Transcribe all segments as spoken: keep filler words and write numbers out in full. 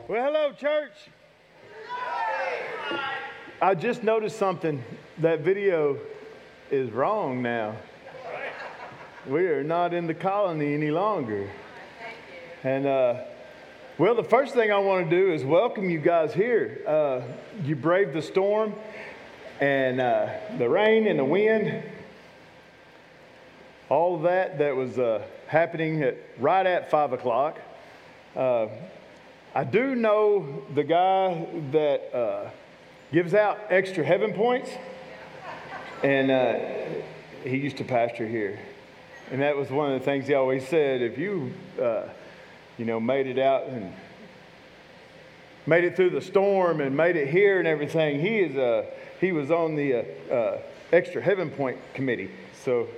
Well, hello, church. I just noticed something. That video is wrong now. We are not in the colony any longer. And, uh, well, the first thing I want to do is welcome you guys here. Uh, you braved the storm and uh, the rain and the wind. All of that that was uh, happening at, right at five o'clock. Uh, I do know the guy that uh, gives out extra heaven points, and uh, he used to pastor here. And that was one of the things he always said, if you, uh, you know, made it out and made it through the storm and made it here and everything, he is uh, he was on the uh, uh, extra heaven point committee. So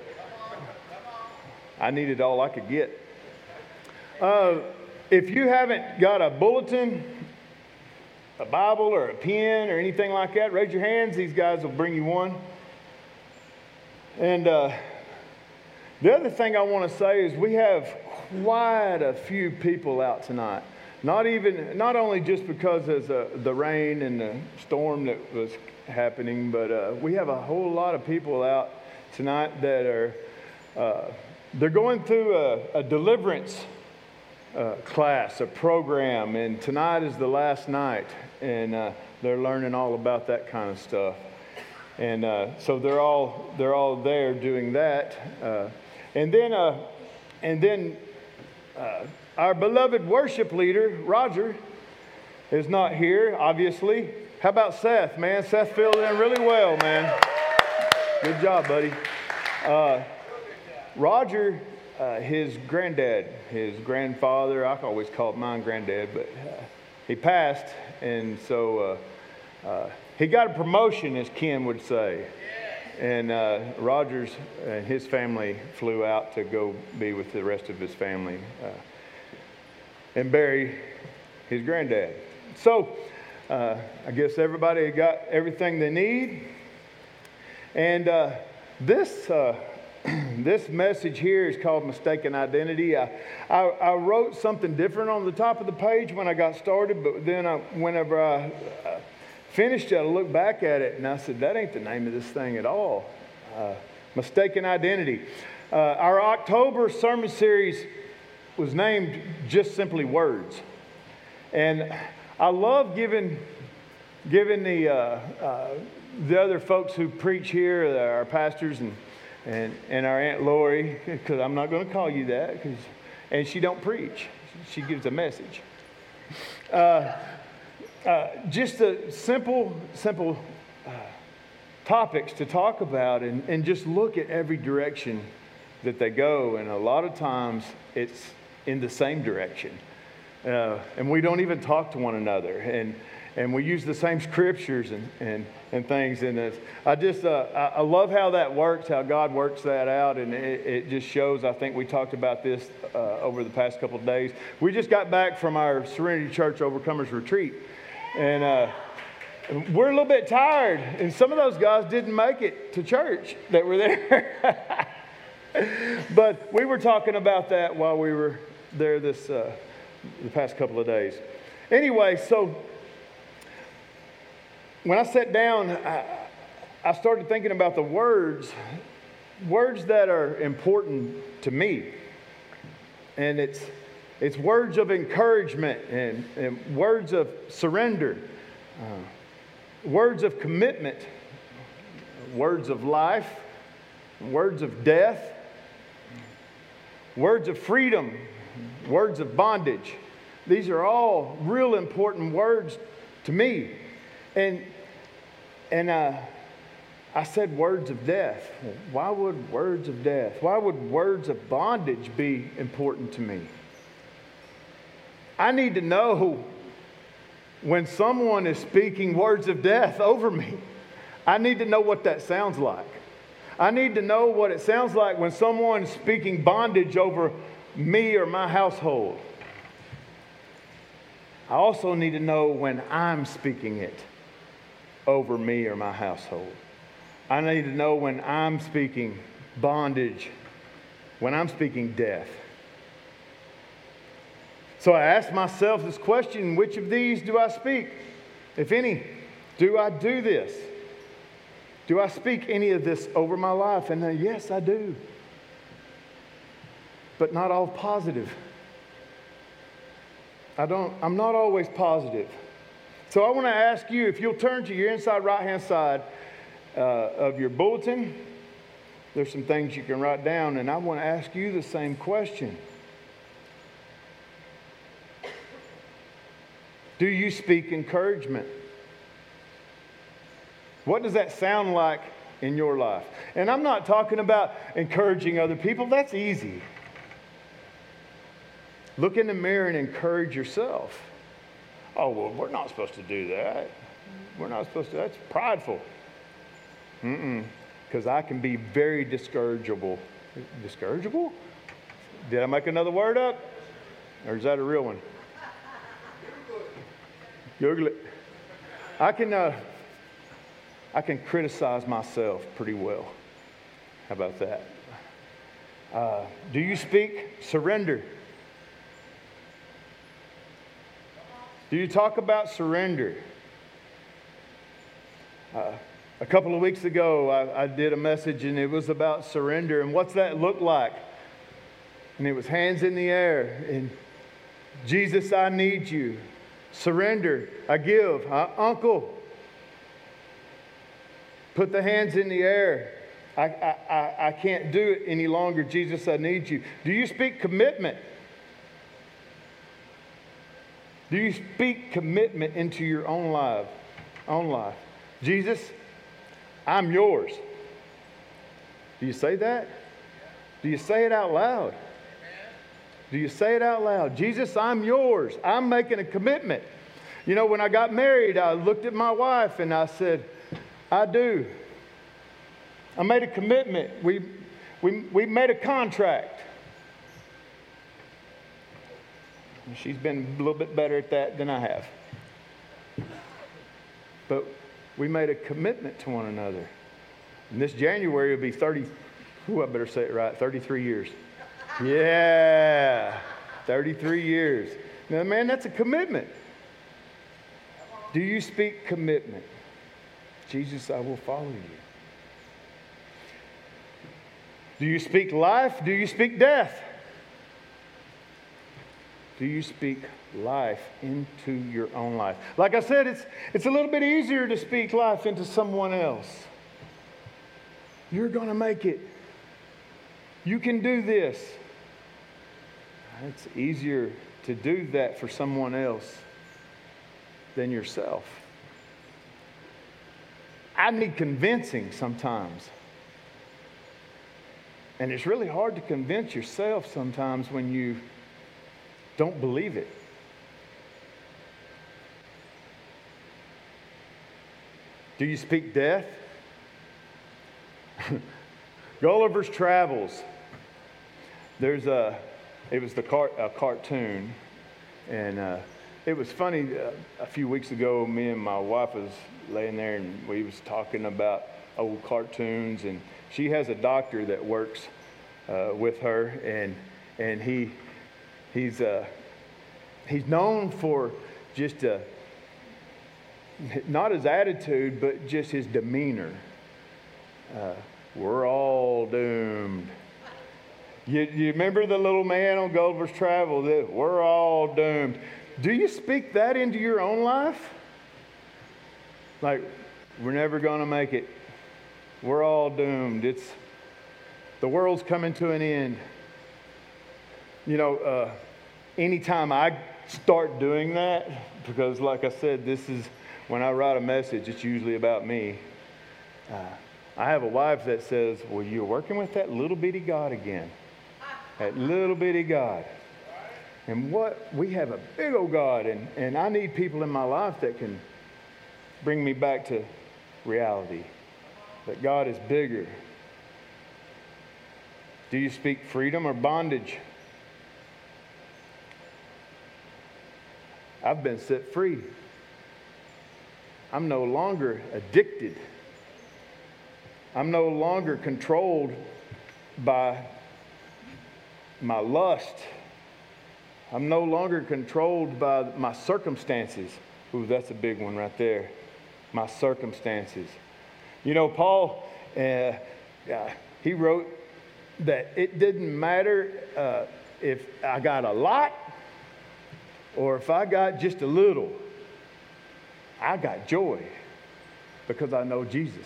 I needed all I could get. Uh, If you haven't got a bulletin, a Bible, or a pen, or anything like that, raise your hands. These guys will bring you one. And uh, the other thing I want to say is we have quite a few people out tonight. Not even, not only just because of the, the rain and the storm that was happening, but uh, we have a whole lot of people out tonight that are, uh, they're going through a, a deliverance Uh, class, a program, and tonight is the last night, and uh, they're learning all about that kind of stuff. And uh, so they're all they're all there doing that. Uh, and then uh, and then uh, our beloved worship leader Roger is not here, obviously. How about Seth, man? Seth filled in really well, man. Good job, buddy. Uh, Roger. Uh, his granddad, his grandfather, I always called mine granddad, but uh, he passed, and so uh, uh, he got a promotion, as Ken would say. And uh, Rogers and his family flew out to go be with the rest of his family uh, and bury his granddad. So uh, I guess everybody got everything they need. And uh, this... Uh, This message here is called Mistaken Identity. I, I, I wrote something different on the top of the page when I got started, but then I, whenever I uh, finished it, I looked back at it and I said, that ain't the name of this thing at all. Uh, Mistaken Identity. Uh, our October sermon series was named just simply Words. And I love giving, giving the, uh, uh, the other folks who preach here, our pastors and And, and our Aunt Lori, because I'm not going to call you that, cause, and she don't preach. She gives a message. Uh, uh, just a simple, simple uh, topics to talk about and, and just look at every direction that they go. And a lot of times it's in the same direction. Uh, and we don't even talk to one another. And And we use the same scriptures and, and, and things. And it's, I just, uh, I, I love how that works, how God works that out. And it, it just shows, I think we talked about this uh, over the past couple of days. We just got back from our Serenity Church Overcomers Retreat. And uh, we're a little bit tired. And some of those guys didn't make it to church that were there. But we were talking about that while we were there this uh, the past couple of days. Anyway, so when I sat down, I, I started thinking about the words, words that are important to me. And it's it's words of encouragement and, and words of surrender, uh, words of commitment, words of life, words of death, words of freedom, words of bondage. These are all real important words to me. And and uh, I said words of death. Why would words of death? Why would words of bondage be important to me? I need to know when someone is speaking words of death over me. I need to know what that sounds like. I need to know what it sounds like when someone's speaking bondage over me or my household. I also need to know when I'm speaking it over me or my household. I need to know when I'm speaking bondage, when I'm speaking death. So I asked myself this question, which of these do I speak? If any, do I do this? Do I speak any of this over my life? And uh, yes, I do. But not all positive. I don't, I'm not always positive. So I want to ask you, if you'll turn to your inside right-hand side uh, of your bulletin, there's some things you can write down, and I want to ask you the same question. Do you speak encouragement? What does that sound like in your life? And I'm not talking about encouraging other people. That's easy. Look in the mirror and encourage yourself. Oh, well, we're not supposed to do that. We're not supposed to. That's prideful. Mm-mm. Because I can be very discourageable. Discourageable? Did I make another word up? Or is that a real one? Google it. I can, uh, I can criticize myself pretty well. How about that? Uh, do you speak surrender? Do you talk about surrender? Uh, a couple of weeks ago, I, I did a message, and it was about surrender. And what's that look like? And it was hands in the air. And Jesus, I need you. Surrender. I give. Uh, uncle. Put the hands in the air. I, I, I, I can't do it any longer. Jesus, I need you. Do you speak commitment? Do you speak commitment into your own life? Own life. Jesus, I'm yours. Do you say that? Do you say it out loud? Do you say it out loud? Jesus, I'm yours. I'm making a commitment. You know, when I got married, I looked at my wife and I said, I do. I made a commitment. We, we, we made a contract. And she's been a little bit better at that than I have. But we made a commitment to one another. And this January will be thirty, ooh, I better say it right, thirty-three years. Yeah, thirty-three years. Now, man, that's a commitment. Do you speak commitment? Jesus, I will follow you. Do you speak life? Do you speak death? Do you speak life into your own life? Like I said, it's, it's a little bit easier to speak life into someone else. You're going to make it. You can do this. It's easier to do that for someone else than yourself. I need convincing sometimes. And it's really hard to convince yourself sometimes when you don't believe it. Do you speak death? Gulliver's Travels. There's a, it was the car, a cartoon, and uh, it was funny. Uh, a few weeks ago, me and my wife was laying there, and we was talking about old cartoons, and she has a doctor that works uh, with her, and and he he's uh, he's known for just uh, not his attitude, but just his demeanor. Uh, we're all doomed. You, you remember the little man on Gulliver's Travel? That we're all doomed. Do you speak that into your own life? Like, we're never going to make it. We're all doomed. It's the world's coming to an end. You know, uh, anytime I start doing that, because like I said, this is when I write a message, it's usually about me. Uh, I have a wife that says, well, you're working with that little bitty God again. That little bitty God. And what, we have a big old God, and, and I need people in my life that can bring me back to reality. That God is bigger. Do you speak freedom or bondage? I've been set free. I'm no longer addicted. I'm no longer controlled by my lust. I'm no longer controlled by my circumstances. Ooh, that's a big one right there. My circumstances. You know, Paul, uh, uh, he wrote that it didn't matter uh, if I got a lot or if I got just a little. I got joy because I know Jesus.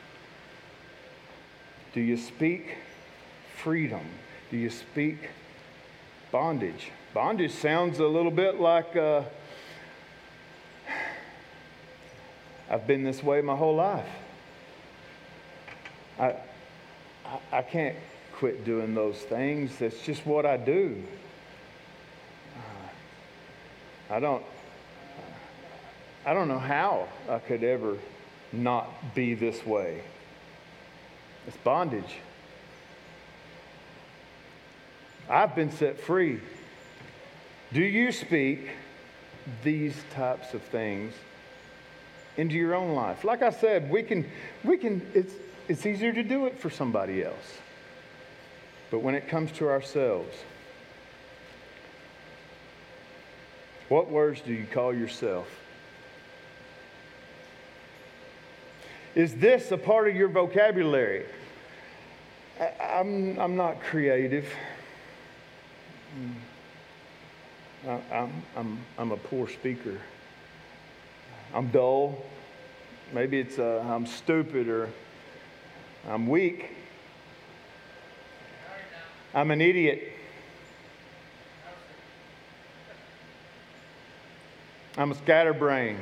Do you speak freedom? Do you speak bondage? Bondage sounds a little bit like uh, I've been this way my whole life. I, I, I can't quit doing those things. That's just what I do. Uh, I don't. I don't know how I could ever not be this way. It's bondage. I've been set free. Do you speak these types of things into your own life? Like I said, we can, we can, it's, it's easier to do it for somebody else. But when it comes to ourselves, what words do you call yourself? Is this a part of your vocabulary? I, I'm, I'm not creative. I, I'm, I'm, I'm a poor speaker. I'm dull. Maybe it's uh, I'm stupid or I'm weak. I'm an idiot. I'm a scatterbrain.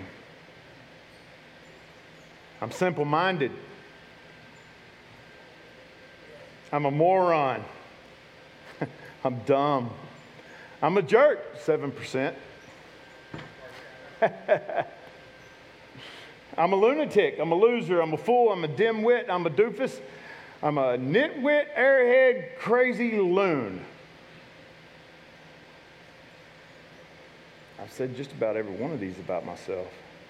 I'm simple-minded. I'm a moron. I'm dumb. I'm a jerk, seven percent. I'm a lunatic. I'm a loser. I'm a fool. I'm a dimwit. I'm a doofus. I'm a nitwit, airhead, crazy loon. I've said just about every one of these about myself.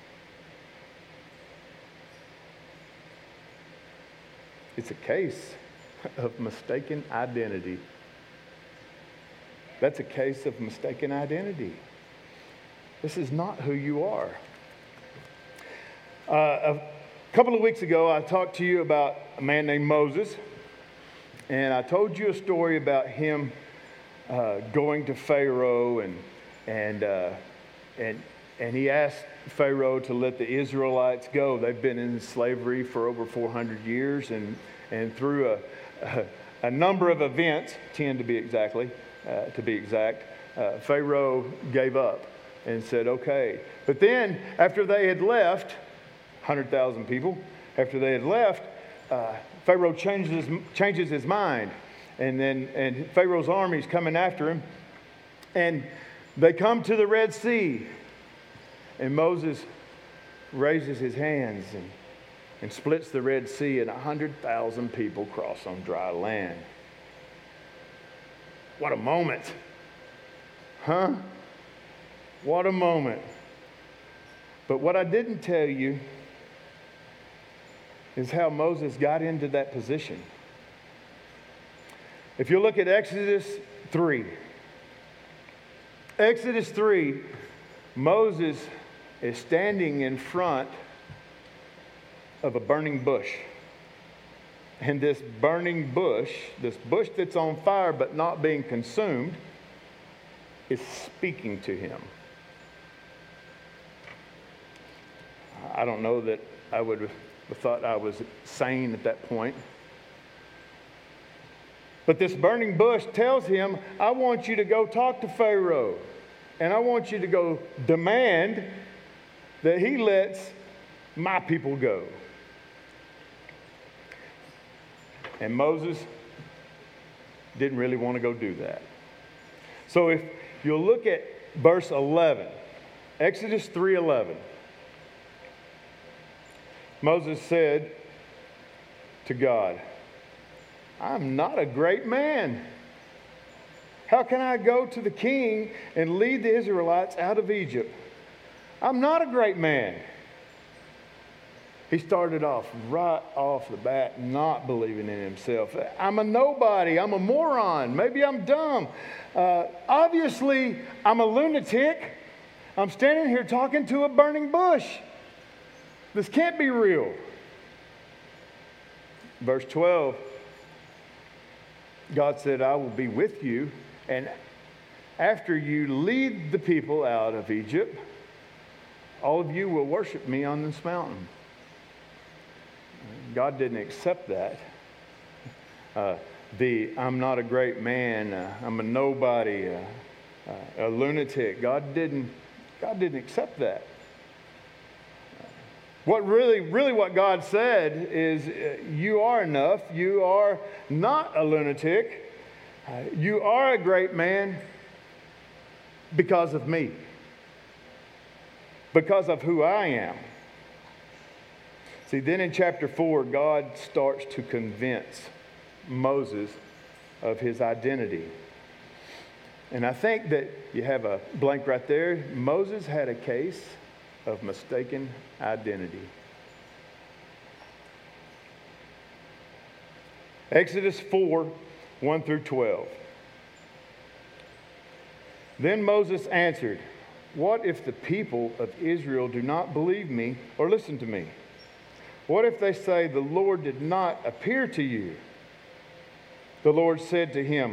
It's a case of mistaken identity. That's a case of mistaken identity. This is not who you are. Uh, a couple of weeks ago, I talked to you about a man named Moses, and I told you a story about him uh, going to Pharaoh, and and uh, and and he asked Pharaoh to let the Israelites go. They've been in slavery for over four hundred years, and and through a, a, a number of events, ten to be exactly, uh, to be exact, uh, Pharaoh gave up and said, "Okay." But then, after they had left, one hundred thousand people, after they had left, uh, Pharaoh changes changes his mind, and then and Pharaoh's army's coming after him, and they come to the Red Sea, and Moses raises his hands and, and splits the Red Sea, and one hundred thousand people cross on dry land. What a moment. Huh? What a moment. But what I didn't tell you is how Moses got into that position. If you look at Exodus three, Exodus three, Moses is standing in front of a burning bush. And this burning bush, this bush that's on fire but not being consumed, is speaking to him. I don't know that I would have thought I was sane at that point. But this burning bush tells him, I want you to go talk to Pharaoh. And I want you to go demand that he lets my people go. And Moses didn't really want to go do that. So if you'll look at verse eleven, Exodus three eleven. Moses said to God, I'm not a great man. How can I go to the king and lead the Israelites out of Egypt? I'm not a great man. He started off right off the bat not believing in himself. I'm a nobody. I'm a moron. Maybe I'm dumb. Uh, obviously, I'm a lunatic. I'm standing here talking to a burning bush. This can't be real. Verse twelve, God said, I will be with you, and after you lead the people out of Egypt, all of you will worship me on this mountain. God didn't accept that. Uh, the I'm not a great man, uh, I'm a nobody, uh, uh, a lunatic. God didn't, God didn't accept that. What really, really what God said is, uh, you are enough. You are not a lunatic. Uh, you are a great man because of me. Because of who I am. See, then in chapter four, God starts to convince Moses of his identity. And I think that you have a blank right there. Moses had a case of mistaken identity. Exodus four, one through twelve. Then Moses answered, what if the people of Israel do not believe me or listen to me? What if they say, the Lord did not appear to you? The Lord said to him,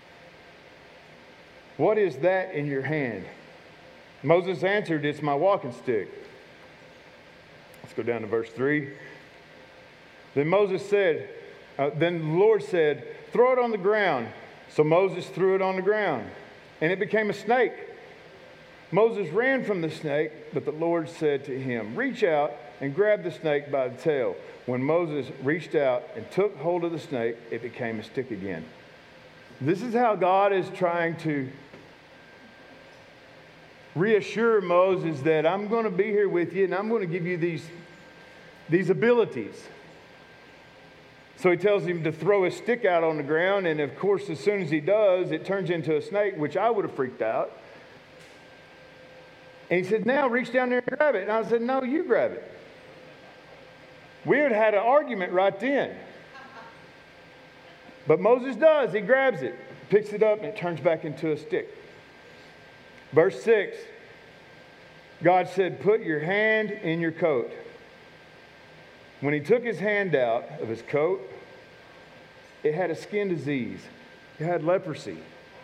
what is that in your hand? Moses answered, it's my walking stick. Let's go down to verse three. Then Moses said, uh, then the Lord said, throw it on the ground. So Moses threw it on the ground, and it became a snake. Moses ran from the snake, but the Lord said to him, reach out and grab the snake by the tail. When Moses reached out and took hold of the snake, it became a stick again. This is how God is trying to reassure Moses that I'm going to be here with you and I'm going to give you these, these abilities. So he tells him to throw his stick out on the ground, and of course, as soon as he does, it turns into a snake, which I would have freaked out. And he said, now reach down there and grab it. And I said, no, you grab it. We had had an argument right then. But Moses does. He grabs it, picks it up, and it turns back into a stick. Verse six, God said, put your hand in your coat. When he took his hand out of his coat, it had a skin disease. It had leprosy.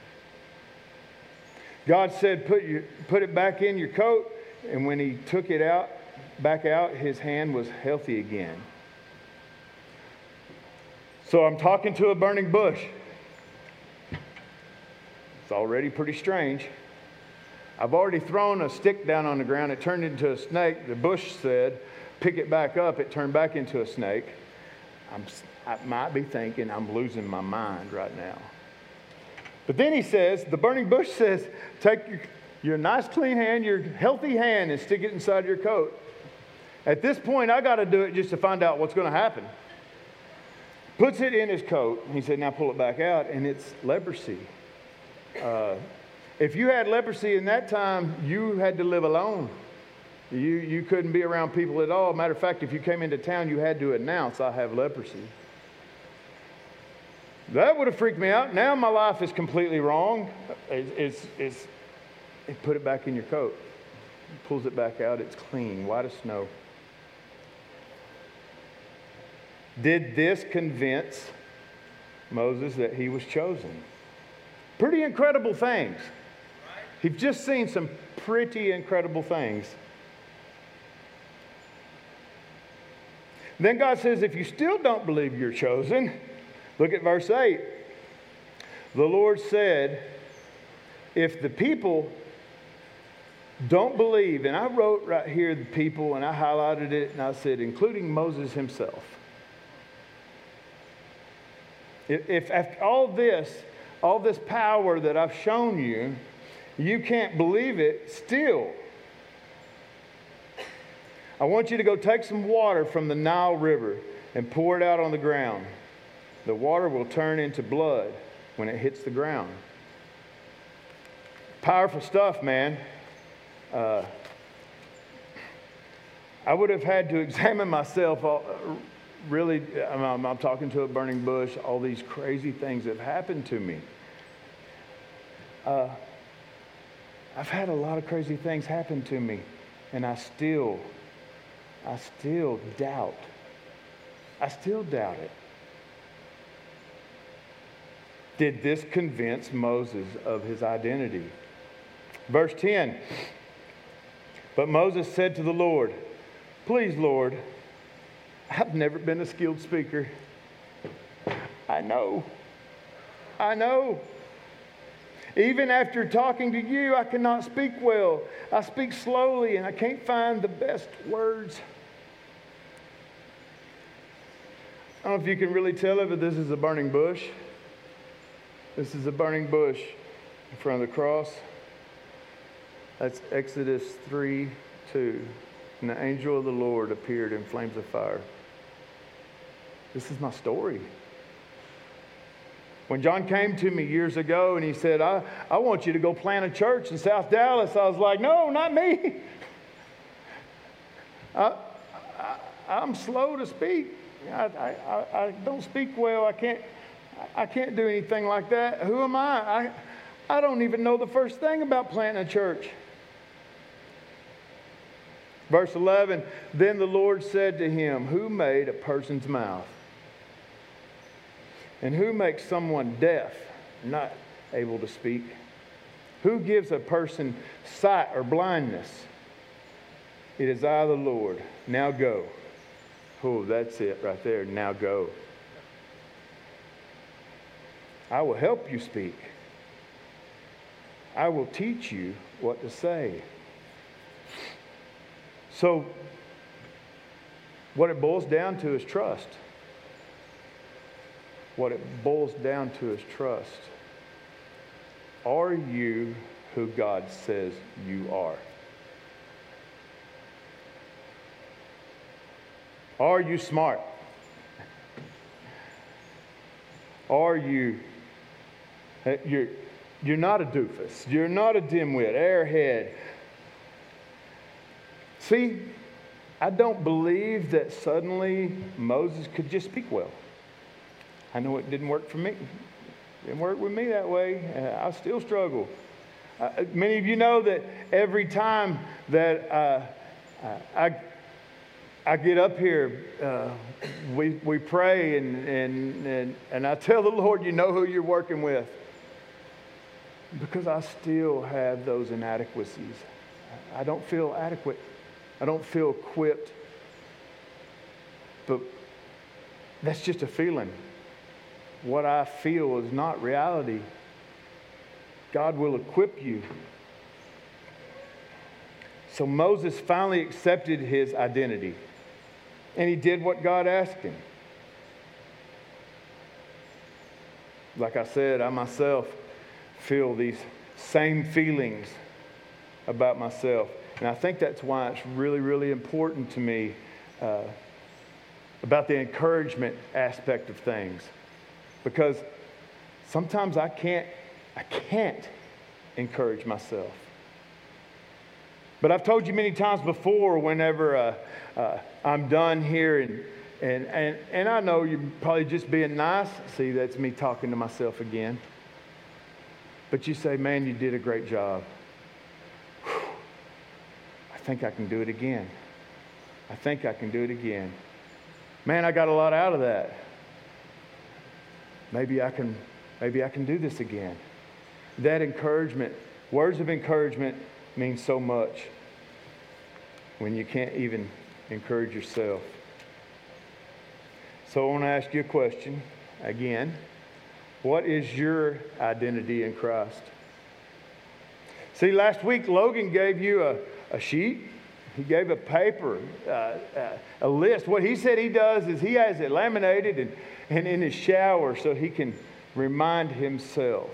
God said, put, your, put it back in your coat. And when he took it out, back out, his hand was healthy again. So I'm talking to a burning bush. It's already pretty strange. I've already thrown a stick down on the ground. It turned into a snake. The bush said, pick it back up. It turned back into a snake. I'm, I might be thinking I'm losing my mind right now. But then he says, the burning bush says, take your, your nice clean hand, your healthy hand, and stick it inside your coat. At this point, I got to do it just to find out what's going to happen. Puts it in his coat. He said, now pull it back out, and it's leprosy. Uh, if you had leprosy in that time, you had to live alone. You, you couldn't be around people at all. Matter of fact, if you came into town, you had to announce, I have leprosy. That would have freaked me out. Now my life is completely wrong. It's, it's, it's, it put it back in your coat. It pulls it back out. It's clean, white as snow. Did this convince Moses that he was chosen? Pretty incredible things. He's just seen some pretty incredible things. Then God says, if you still don't believe you're chosen, look at verse eight. The Lord said, if the people don't believe, and I wrote right here the people, and I highlighted it, and I said, including Moses himself. If, if after all this, all this power that I've shown you, you can't believe it still, I want you to go take some water from the Nile River and pour it out on the ground. The water will turn into blood when it hits the ground. Powerful stuff, man. Uh, I would have had to examine myself. All, really, I'm, I'm talking to a burning bush. All these crazy things have happened to me. Uh, I've had a lot of crazy things happen to me, and I still, I still doubt. I still doubt it. Did this convince Moses of his identity? Verse ten. But Moses said to the Lord, "Please, Lord, I've never been a skilled speaker. I know. I know. Even after talking to you, I cannot speak well. I speak slowly and I can't find the best words." I don't know if you can really tell it, but this is a burning bush. This is a burning bush in front of the cross. That's Exodus three two. And the angel of the Lord appeared in flames of fire. This is my story. When John came to me years ago and he said, I, I want you to go plant a church in South Dallas, I was like, no, not me. I, I, I'm slow to speak. I, I, I don't speak well. I can't, I can't do anything like that. Who am I? I, I don't even know the first thing about planting a church. Verse eleven, then the Lord said to him, who made a person's mouth? And who makes someone deaf, not able to speak? Who gives a person sight or blindness? It is I, the Lord. Now go. Oh, that's it right there. Now go. I will help you speak. I will teach you what to say. So, what it boils down to is trust. What it boils down to is trust. Are you who God says you are? Are you smart? Are you, you're, you're not a doofus. You're not a dimwit, airhead. See, I don't believe that suddenly Moses could just speak well. I know it didn't work for me. It didn't work with me that way. Uh, I still struggle. Uh, many of you know that every time that uh, I I get up here, uh, we we pray and, and and and I tell the Lord, you know who you're working with, because I still have those inadequacies. I don't feel adequate. I don't feel equipped. But that's just a feeling. What I feel is not reality. God will equip you. So Moses finally accepted his identity. And he did what God asked him. Like I said, I myself feel these same feelings about myself. And I think that's why it's really, really important to me uh, about the encouragement aspect of things. Because sometimes I can't, I can't encourage myself. But I've told you many times before, whenever uh, uh, I'm done here, and, and, and, and I know you're probably just being nice. See, that's me talking to myself again. But you say, man, you did a great job. Whew. I think I can do it again. I think I can do it again. Man, I got a lot out of that. Maybe I can, maybe I can do this again. That encouragement, words of encouragement mean so much when you can't even encourage yourself. So I want to ask you a question again. What is your identity in Christ? See, last week Logan gave you a, a sheet. He gave a paper, uh, uh, a list. What he said he does is he has it laminated and, and in his shower so he can remind himself.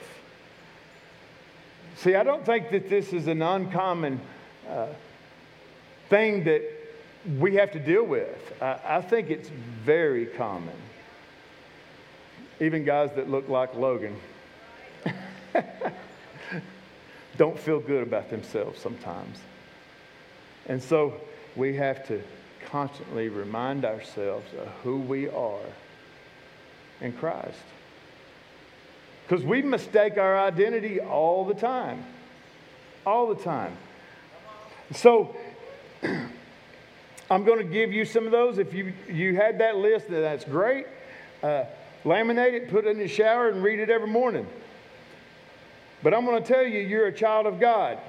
See, I don't think that this is an uncommon uh, thing that we have to deal with. I, I think it's very common. Even guys that look like Logan don't feel good about themselves sometimes. And so we have to constantly remind ourselves of who we are in Christ. Because we mistake our identity all the time. All the time. So, I'm going to give you some of those. If you, you had that list, then that's great. Uh, laminate it, put it in the shower, and read it every morning. But I'm going to tell you, you're a child of God.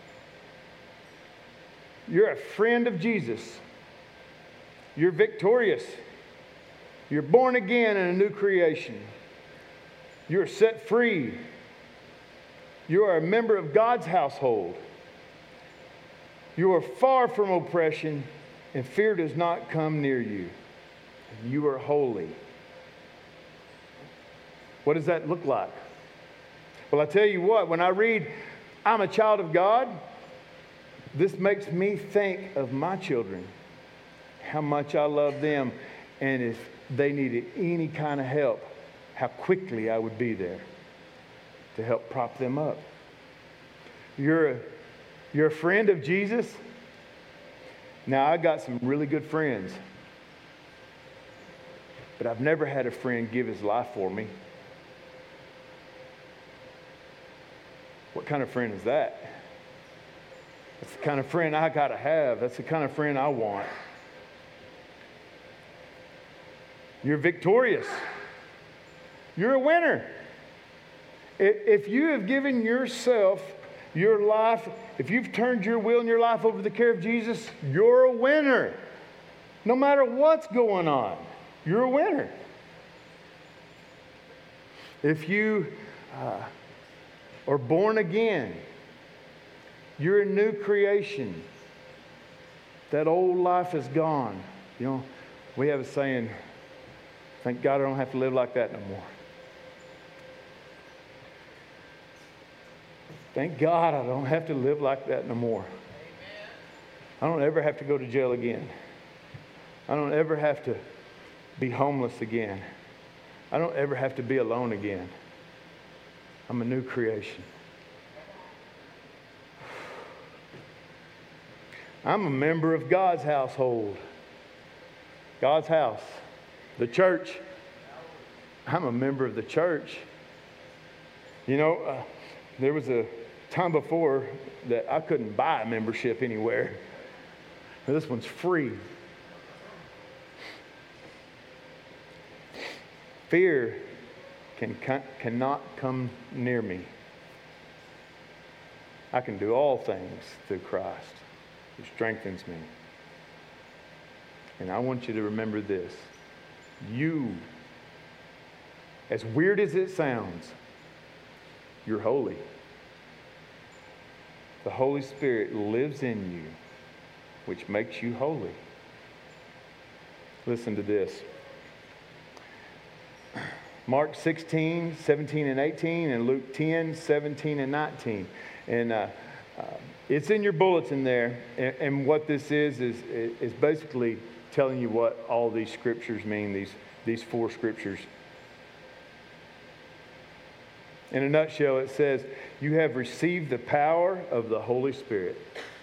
You're a friend of Jesus. You're victorious. You're born again in a new creation. You're set free. You are a member of God's household. You are far from oppression, and fear does not come near you. You are holy. What does that look like? Well, I tell you what, when I read, I'm a child of God, this makes me think of my children, how much I love them, and if they needed any kind of help, how quickly I would be there to help prop them up. You're a, you're a friend of Jesus. Now, I got some really good friends, but I've never had a friend give his life for me. What kind of friend is that? That's the kind of friend I got to have. That's the kind of friend I want. You're victorious. You're a winner. If you have given yourself, your life, if you've turned your will and your life over to the care of Jesus, you're a winner. No matter what's going on, you're a winner. If you uh, are born again, you're a new creation. That old life is gone. You know, we have a saying, thank God I don't have to live like that no more. Thank God I don't have to live like that no more. I don't ever have to go to jail again. I don't ever have to be homeless again. I don't ever have to be alone again. I'm a new creation. I'm a member of God's household. God's house. The church. I'm a member of the church. You know, uh, there was a time before that I couldn't buy a membership anywhere. Now, this one's free. Fear can, cannot come near me. I can do all things through Christ who strengthens me. And I want you to remember this. You, as weird as it sounds, you're holy. The Holy Spirit lives in you, which makes you holy. Listen to this. Mark sixteen, seventeen and eighteen, and Luke ten, seventeen and nineteen. And uh, uh, it's in your bulletin there. And, and what this is, is, is basically telling you what all these scriptures mean, these, these four scriptures. In a nutshell, it says, you have received the power of the Holy Spirit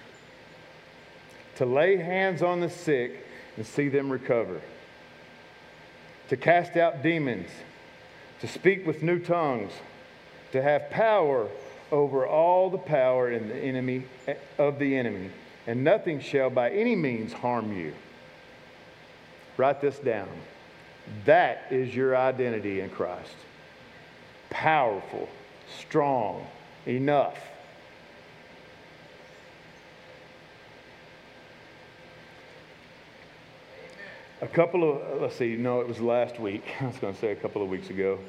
to lay hands on the sick and see them recover, to cast out demons, to speak with new tongues, to have power over all the power and the enemy of the enemy, and nothing shall by any means harm you. Write this down. That is your identity in Christ. Powerful, strong, enough. A couple of, let's see, no, it was last week. I was going to say a couple of weeks ago.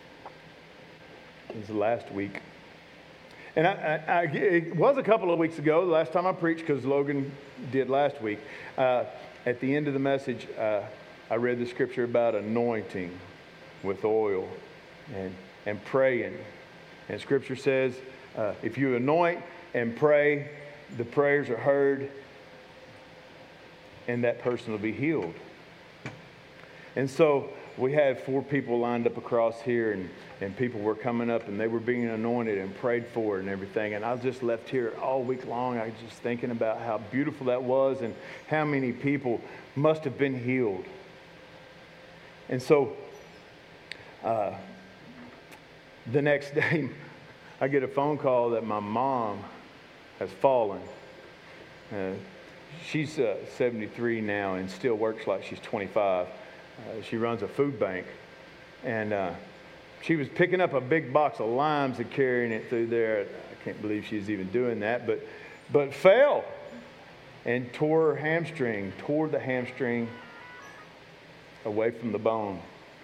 It was last week. And I, I, I, it was a couple of weeks ago, the last time I preached, because Logan did last week. Uh, at the end of the message, uh, I read the scripture about anointing with oil and, and praying. And scripture says, uh, if you anoint and pray, the prayers are heard, and that person will be healed. And so we had four people lined up across here, and, and people were coming up, and they were being anointed and prayed for and everything. And I was just left here all week long. I was just thinking about how beautiful that was and how many people must have been healed. And so uh, the next day, I get a phone call that my mom has fallen. Uh, she's uh, seventy-three now and still works like she's twenty-five. Uh, she runs a food bank. And uh, she was picking up a big box of limes and carrying it through there. I can't believe she's even doing that, but but fell and tore her hamstring, tore the hamstring away from the bone.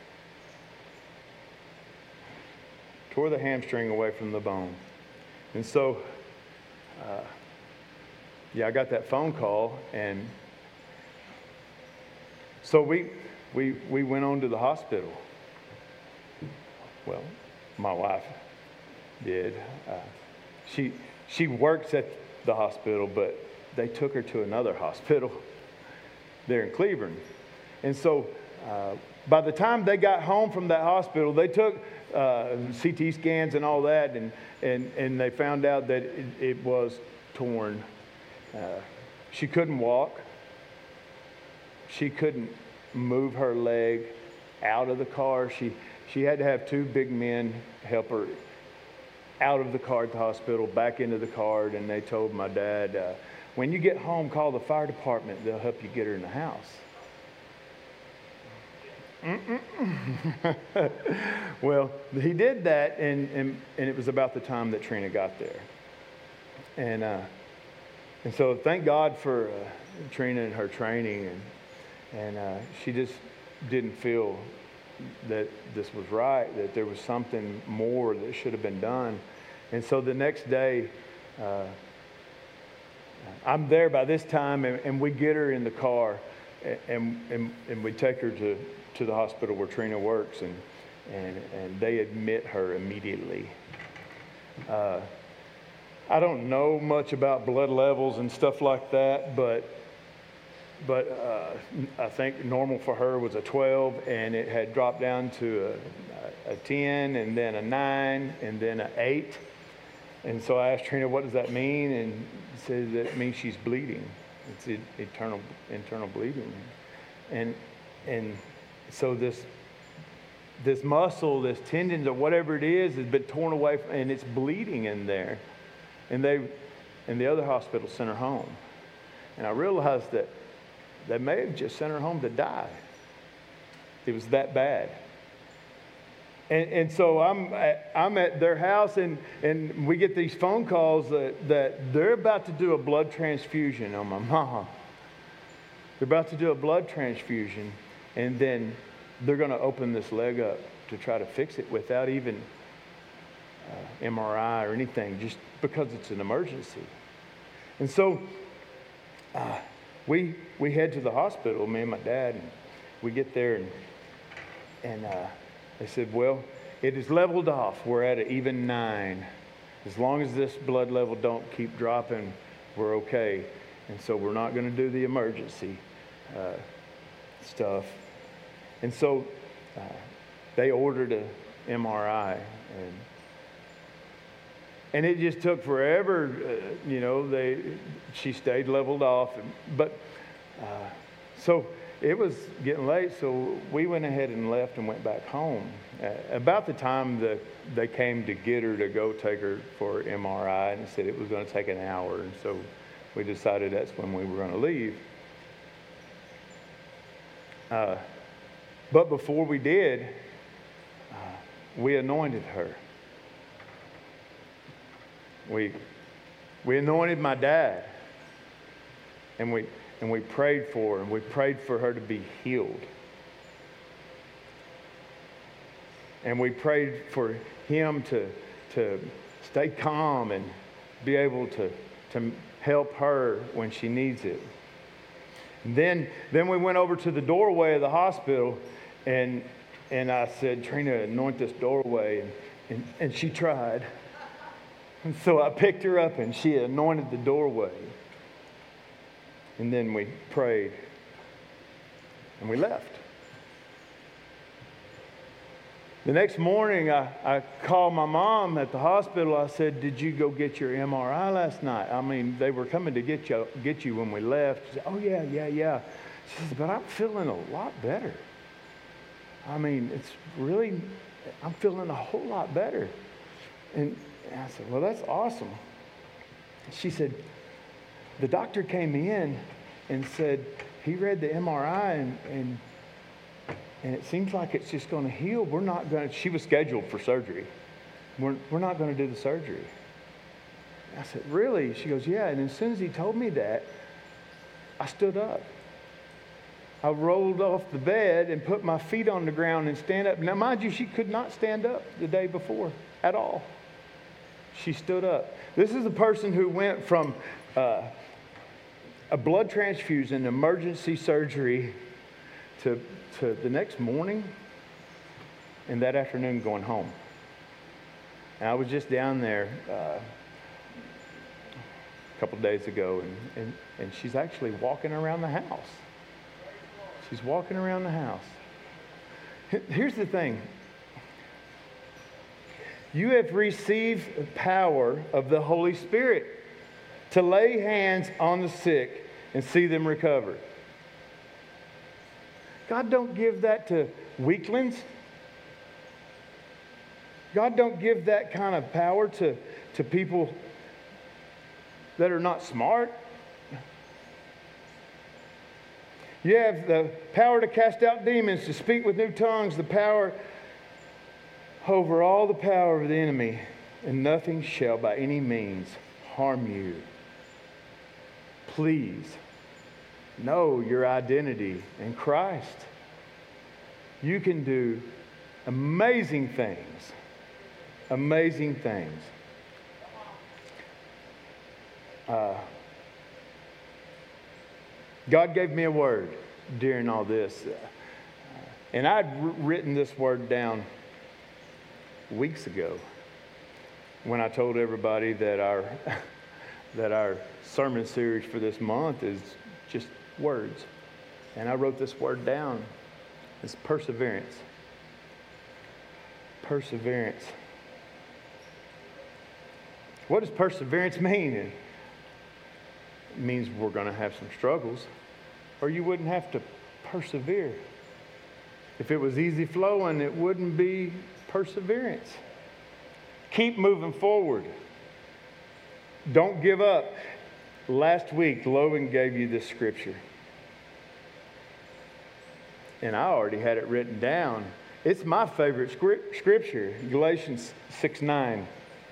Tore the hamstring away from the bone. And so, uh, yeah, I got that phone call, and so we we we went on to the hospital. Well, my wife did. Uh, she she works at the hospital, but they took her to another hospital there in Cleveland. And so uh, by the time they got home from that hospital, they took uh, C T scans and all that, and, and, and they found out that it, it was torn. Uh, she couldn't walk. She couldn't move her leg out of the car. She, she had to have two big men help her out of the car at the hospital, back into the car, and they told my dad, uh, when you get home, call the fire department. They'll help you get her in the house. Well, he did that, and, and, and it was about the time that Trina got there. And uh, and so thank God for uh, Trina and her training, and, and uh, she just didn't feel that this was right, that there was something more that should have been done. And so the next day, uh, I'm there by this time, and, and we get her in the car, and, and, and we take her to, to the hospital where Trina works, and, and, and they admit her immediately. Uh, I don't know much about blood levels and stuff like that, but but uh, I think normal for her was a twelve, and it had dropped down to a, a ten, and then a nine, and then an eight. And so I asked Trina, what does that mean? And she said that it means she's bleeding. It's eternal, internal bleeding. And and so this this muscle, this tendons, or whatever it is, has been torn away, and it's bleeding in there. And they, and the other hospital sent her home. And I realized that they may have just sent her home to die. It was that bad. And, and so I'm at, I'm at their house, and, and we get these phone calls that, that they're about to do a blood transfusion on my mom. They're about to do a blood transfusion, and then they're going to open this leg up to try to fix it without even uh, M R I or anything, just because it's an emergency. And so uh, we we head to the hospital, me and my dad, and we get there, and and uh, they said, well, it is leveled off. We're at an even nine. As long as this blood level don't keep dropping, we're okay. And so we're not going to do the emergency uh, stuff. And so uh, they ordered a M R I, and And it just took forever, uh, you know, they, she stayed leveled off. But, uh, so it was getting late, so we went ahead and left and went back home. Uh, about the time that they came to get her to go take her for M R I, and said it was going to take an hour. And so we decided that's when we were going to leave. Uh, but before we did, uh, we anointed her. We we anointed my dad, and we and we prayed for her, and we prayed for her to be healed. And we prayed for him to to stay calm and be able to to help her when she needs it. And then then we went over to the doorway of the hospital, and and I said, Trina, anoint this doorway, and and, and she tried. And so I picked her up, and she anointed the doorway. And then we prayed, and we left. The next morning, I, I called my mom at the hospital. I said, did you go get your M R I last night? I mean, they were coming to get you, get you when we left. She said, oh, yeah, yeah, yeah. She says, but I'm feeling a lot better. I mean, it's really, I'm feeling a whole lot better. And I said, well, that's awesome. She said, the doctor came in and said, he read the M R I and, and And it seems like it's just going to heal. We're not going to, she was scheduled for surgery. We're, we're not going to do the surgery. I said, really? She goes, yeah. And as soon as he told me that, I stood up. I rolled off the bed and put my feet on the ground and stand up. Now, mind you, she could not stand up the day before at all. She stood up. This is a person who went from uh, a blood transfusion, emergency surgery, to to the next morning and that afternoon going home. And I was just down there uh, a couple days ago, and, and, and she's actually walking around the house. She's walking around the house. Here's the thing. You have received the power of the Holy Spirit to lay hands on the sick and see them recover. God don't give that to weaklings. God don't give that kind of power to, to people that are not smart. You have the power to cast out demons, to speak with new tongues, the power over all the power of the enemy, and nothing shall by any means harm you. Please know your identity in Christ. You can do amazing things. Amazing things. Uh, God gave me a word during all this. And I'd written this word down weeks ago when I told everybody that our, that our sermon series for this month is just words. And I wrote this word down. It's perseverance. Perseverance. What does perseverance mean? It means we're going to have some struggles, or you wouldn't have to persevere. If it was easy flowing, it wouldn't be perseverance. Keep moving forward. Don't give up. Last week, Logan gave you this scripture. And I already had it written down. It's my favorite scripture, Galatians six nine.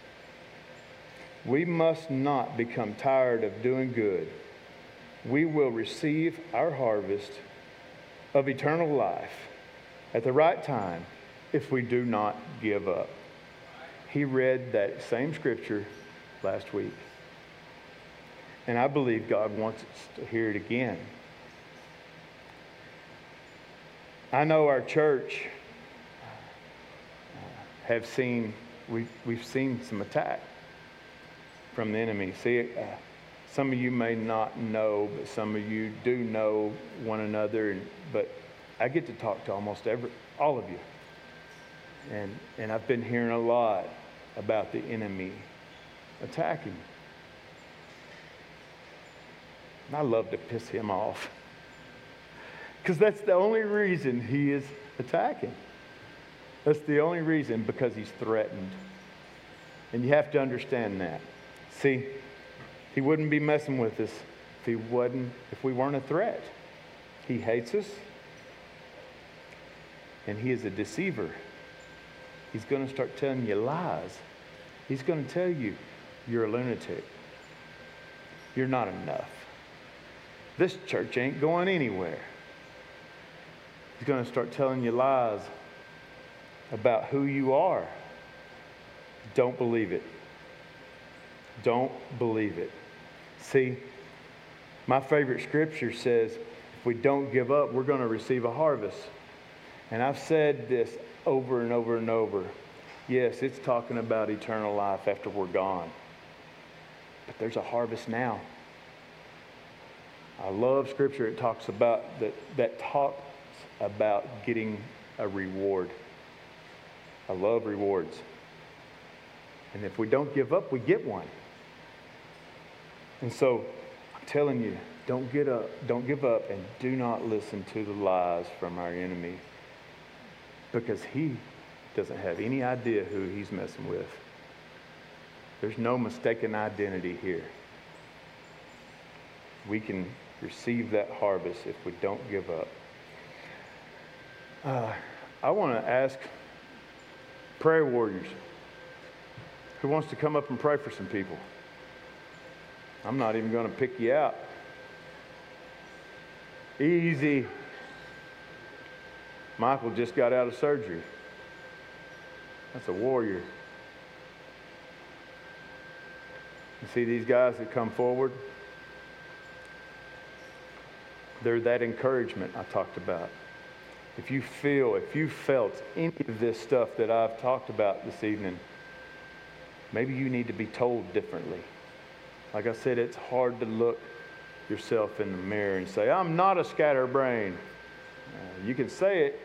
We must not become tired of doing good. We will receive our harvest of eternal life at the right time if we do not give up. He read that same scripture last week. And I believe God wants us to hear it again. I know our church have seen, we, we've seen some attack from the enemy. See, uh, some of you may not know, but some of you do know one another. And, but I get to talk to almost every, all of you. And, and I've been hearing a lot about the enemy attacking. And I love to piss him off. Because that's the only reason he is attacking. That's the only reason, because he's threatened. And you have to understand that. See, he wouldn't be messing with us if he wasn't, if we weren't a threat. He hates us. And he is a deceiver. He's going to start telling you lies. He's going to tell you you're a lunatic. You're not enough. This church ain't going anywhere. He's going to start telling you lies about who you are. Don't believe it. Don't believe it. See, my favorite scripture says, if we don't give up, we're going to receive a harvest. And I've said this over and over and over. Yes, it's talking about eternal life after we're gone. But there's a harvest now. I love scripture. It talks about that, that talks about getting a reward. I love rewards. And if we don't give up, we get one. And so I'm telling you, don't get up, don't give up, and do not listen to the lies from our enemy, because he doesn't have any idea who he's messing with. There's no mistaken identity here. We can receive that harvest if we don't give up. Uh, I want to ask prayer warriors, who wants to come up and pray for some people? I'm not even going to pick you out. Easy. Michael just got out of surgery. That's a warrior. You see these guys that come forward? They're that encouragement I talked about. If you feel, if you felt any of this stuff that I've talked about this evening, maybe you need to be told differently. Like I said, it's hard to look yourself in the mirror and say, I'm not a scatterbrain. Uh, you can say it.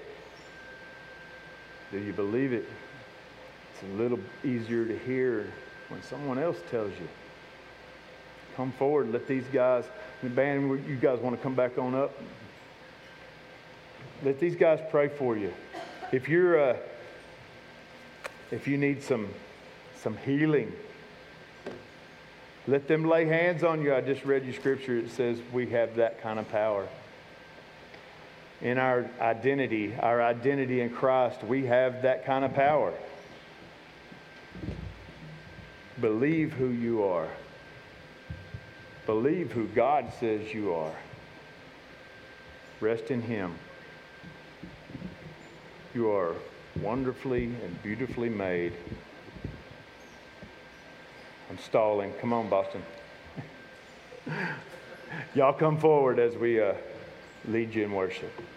Do you believe it? It's a little easier to hear when someone else tells you. Come forward, let these guys, the band, you guys want to come back on up? Let these guys pray for you. If you're, uh, if you need some, some healing, let them lay hands on you. I just read you scripture. It says we have that kind of power. In our identity, our identity in Christ, we have that kind of power. Believe who you are. Believe who God says you are. Rest in Him. You are wonderfully and beautifully made. I'm stalling. Come on, Boston. Y'all come forward as we uh, lead you in worship.